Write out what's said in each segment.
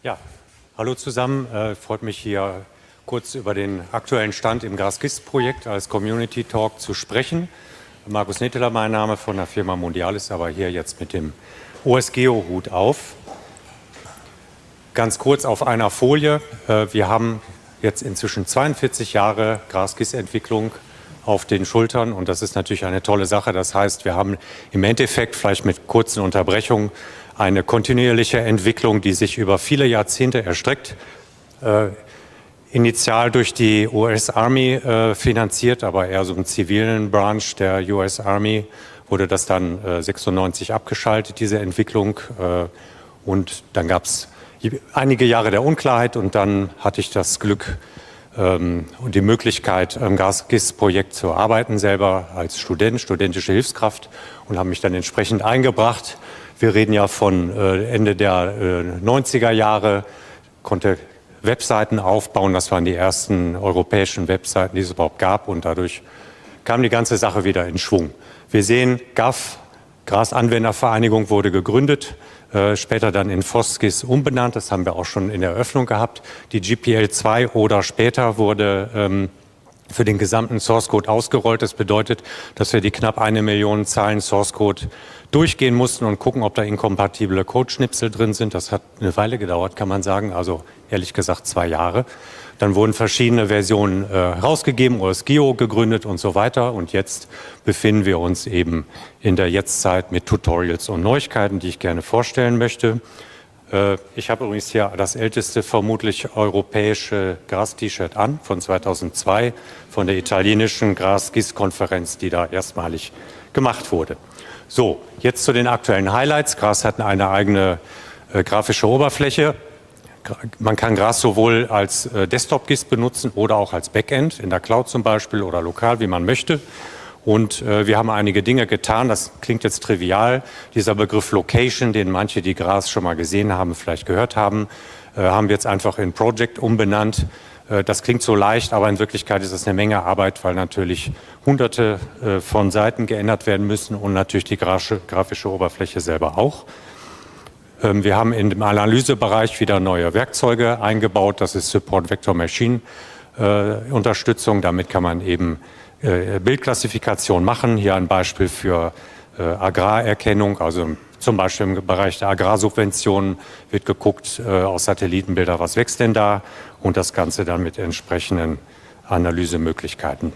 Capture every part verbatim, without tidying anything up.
Ja, hallo zusammen. Äh, freut mich hier kurz über den aktuellen Stand im GasGIST-Projekt als Community Talk zu sprechen. Markus Netteler, mein Name, von der Firma Mondialis, aber hier jetzt mit dem O S Geo-Hut auf. Ganz kurz auf einer Folie. Äh, wir haben jetzt inzwischen zweiundvierzig Jahre GasGIST-Entwicklung auf den Schultern und das ist natürlich eine tolle Sache. Das heißt, wir haben im Endeffekt, vielleicht mit kurzen Unterbrechungen, eine kontinuierliche Entwicklung, die sich über viele Jahrzehnte erstreckt. Äh, initial durch die U S Army äh, finanziert, aber eher so im zivilen Branch der U S Army wurde das dann äh, sechsundneunzig abgeschaltet, diese Entwicklung. Äh, und dann gab es einige Jahre der Unklarheit und dann hatte ich das Glück ähm, und die Möglichkeit, im GasGIST-Projekt zu arbeiten, selber als Student, studentische Hilfskraft, und habe mich dann entsprechend eingebracht. Wir reden ja von äh, Ende der äh, neunziger Jahre, konnte Webseiten aufbauen. Das waren die ersten europäischen Webseiten, die es überhaupt gab, und dadurch kam die ganze Sache wieder in Schwung. Wir sehen, G A F, Grasanwendervereinigung, wurde gegründet, äh, später dann in FOSGIS umbenannt. Das haben wir auch schon in der Eröffnung gehabt. Die G P L zwei oder später wurde ähm, für den gesamten Source Code ausgerollt. Das bedeutet, dass wir die knapp eine Million Zeilen Source Code durchgehen mussten und gucken, ob da inkompatible Codeschnipsel drin sind. Das hat eine Weile gedauert, kann man sagen, also ehrlich gesagt zwei Jahre. Dann wurden verschiedene Versionen äh, rausgegeben, O S Geo gegründet und so weiter. Und jetzt befinden wir uns eben in der Jetztzeit mit Tutorials und Neuigkeiten, die ich gerne vorstellen möchte. Äh, ich habe übrigens hier das älteste vermutlich europäische Gras-T-Shirt an, von zweitausendzwei, von der italienischen GasGIST-Konferenz, die da erstmalig gemacht wurde. So, jetzt zu den aktuellen Highlights. Gras hat eine eigene äh, grafische Oberfläche. Man kann Gras sowohl als äh, Desktop-GIST benutzen oder auch als Backend, in der Cloud zum Beispiel oder lokal, wie man möchte. Und äh, wir haben einige Dinge getan. Das klingt jetzt trivial. Dieser Begriff Location, den manche, die Gras schon mal gesehen haben, vielleicht gehört haben, äh, haben wir jetzt einfach in Project umbenannt. Das klingt so leicht, aber in Wirklichkeit ist es eine Menge Arbeit, weil natürlich hunderte von Seiten geändert werden müssen und natürlich die grafische Oberfläche selber auch. Wir haben in dem Analysebereich wieder neue Werkzeuge eingebaut. Das ist Support Vector Machine Unterstützung. Damit kann man eben Bildklassifikation machen. Hier ein Beispiel für Agrarerkennung, also zum Beispiel im Bereich der Agrarsubventionen wird geguckt äh, aus Satellitenbilder, was wächst denn da, und das Ganze dann mit entsprechenden Analysemöglichkeiten.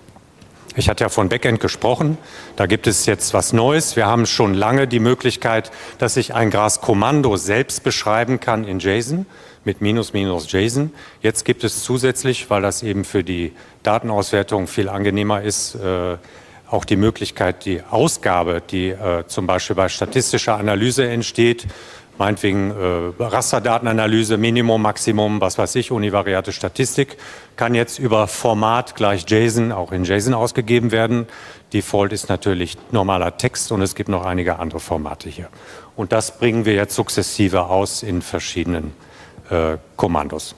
Ich hatte ja von Backend gesprochen, da gibt es jetzt was Neues. Wir haben schon lange die Möglichkeit, dass ich ein Gras-Kommando selbst beschreiben kann in JSON mit minus minus JSON. Jetzt gibt es zusätzlich, weil das eben für die Datenauswertung viel angenehmer ist, äh, auch die Möglichkeit, die Ausgabe, die äh, zum Beispiel bei statistischer Analyse entsteht, meinetwegen äh, Rasterdatenanalyse, Minimum, Maximum, was weiß ich, univariate Statistik, kann jetzt über Format gleich JSON auch in JSON ausgegeben werden. Default ist natürlich normaler Text und es gibt noch einige andere Formate hier. Und das bringen wir jetzt sukzessive aus in verschiedenen äh, Kommandos.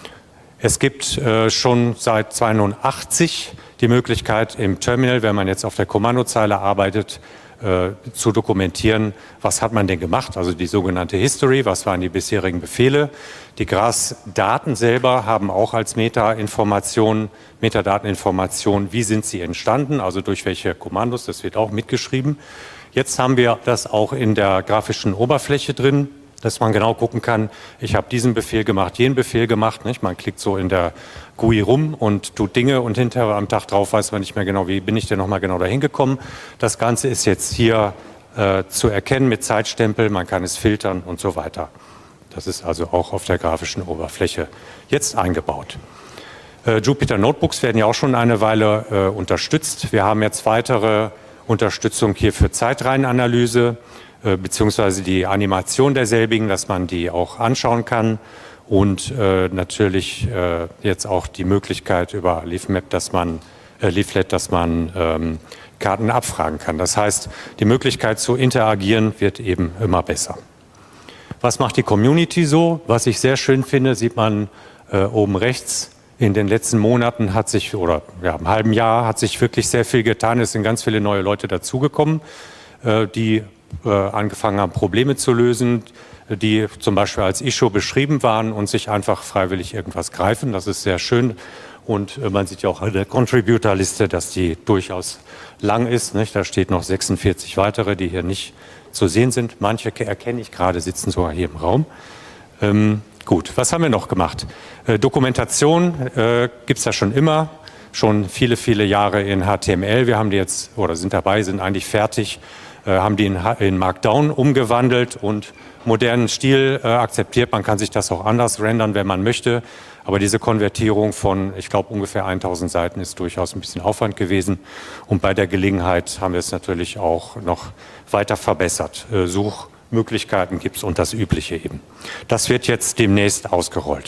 Es gibt äh, schon seit zweiundachtzig die Möglichkeit im Terminal, wenn man jetzt auf der Kommandozeile arbeitet, äh, zu dokumentieren, was hat man denn gemacht, also die sogenannte History, was waren die bisherigen Befehle. Die Gras-Daten selber haben auch als Meta-Information, Metadateninformation, wie sind sie entstanden, also durch welche Kommandos, das wird auch mitgeschrieben. Jetzt haben wir das auch in der grafischen Oberfläche drin, dass man genau gucken kann, ich habe diesen Befehl gemacht, jenen Befehl gemacht. Nicht? Man klickt so in der G U I rum und tut Dinge und hinterher am Tag drauf weiß man nicht mehr genau, wie bin ich denn nochmal genau dahin gekommen. Das Ganze ist jetzt hier äh, zu erkennen mit Zeitstempel, man kann es filtern und so weiter. Das ist also auch auf der grafischen Oberfläche jetzt eingebaut. Äh, Jupyter Notebooks werden ja auch schon eine Weile äh, unterstützt. Wir haben jetzt weitere Unterstützung hier für Zeitreihenanalyse, beziehungsweise die Animation derselbigen, dass man die auch anschauen kann, und äh, natürlich äh, jetzt auch die Möglichkeit über Leafmap, dass man, äh, Leaflet, dass man ähm, Karten abfragen kann. Das heißt, die Möglichkeit zu interagieren wird eben immer besser. Was macht die Community so? Was ich sehr schön finde, sieht man äh, oben rechts. In den letzten Monaten hat sich, oder ja, im halben Jahr hat sich wirklich sehr viel getan. Es sind ganz viele neue Leute dazugekommen, äh, die äh, angefangen haben, Probleme zu lösen, die zum Beispiel als Issue beschrieben waren und sich einfach freiwillig irgendwas greifen. Das ist sehr schön. Und äh, man sieht ja auch an der Contributor-Liste, dass die durchaus lang ist, nicht? Da steht noch sechsundvierzig weitere, die hier nicht zu sehen sind. Manche erkenne ich gerade, sitzen sogar hier im Raum. Ähm, gut, was haben wir noch gemacht? Äh, Dokumentation äh, gibt es ja schon immer, schon viele, viele Jahre in H T M L. Wir haben die jetzt, oder sind dabei, sind eigentlich fertig, äh, haben die in, in Markdown umgewandelt und modernen Stil äh, akzeptiert. Man kann sich das auch anders rendern, wenn man möchte. Aber diese Konvertierung von, ich glaube, ungefähr tausend Seiten ist durchaus ein bisschen Aufwand gewesen. Und bei der Gelegenheit haben wir es natürlich auch noch weiter verbessert. Äh, Suchmöglichkeiten gibt es und das Übliche eben. Das wird jetzt demnächst ausgerollt.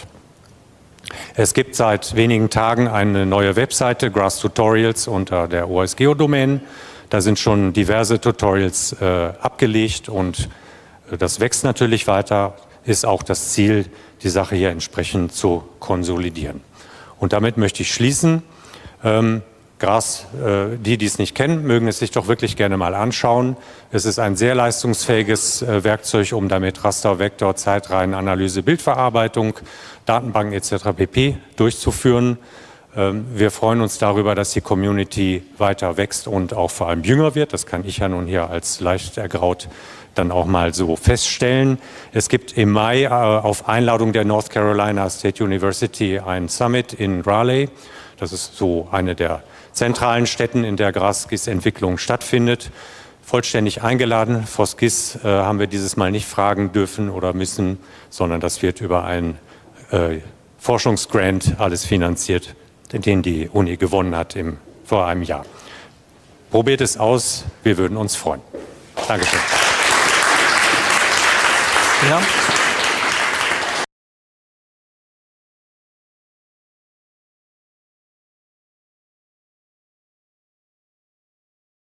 Es gibt seit wenigen Tagen eine neue Webseite, Grass Tutorials, unter der O S G E-O-Domain. Da sind schon diverse Tutorials äh, abgelegt und äh, das wächst natürlich weiter. Ist auch das Ziel, die Sache hier entsprechend zu konsolidieren. Und damit möchte ich schließen. Ähm, Gras, äh, die, die es nicht kennen, mögen es sich doch wirklich gerne mal anschauen. Es ist ein sehr leistungsfähiges äh, Werkzeug, um damit Raster, Vektor, Zeitreihenanalyse, Bildverarbeitung, Datenbanken et cetera pp. Durchzuführen. Ähm, wir freuen uns darüber, dass die Community weiter wächst und auch vor allem jünger wird. Das kann ich ja nun hier als leicht ergraut dann auch mal so feststellen. Es gibt im Mai äh, auf Einladung der North Carolina State University ein Summit in Raleigh. Das ist so eine der zentralen Städten, in der GRASGIS-Entwicklung stattfindet. Vollständig eingeladen. V S G I S äh, haben wir dieses Mal nicht fragen dürfen oder müssen, sondern das wird über einen äh, Forschungsgrant alles finanziert, den die Uni gewonnen hat im, vor einem Jahr. Probiert es aus, wir würden uns freuen. Dankeschön. Ja.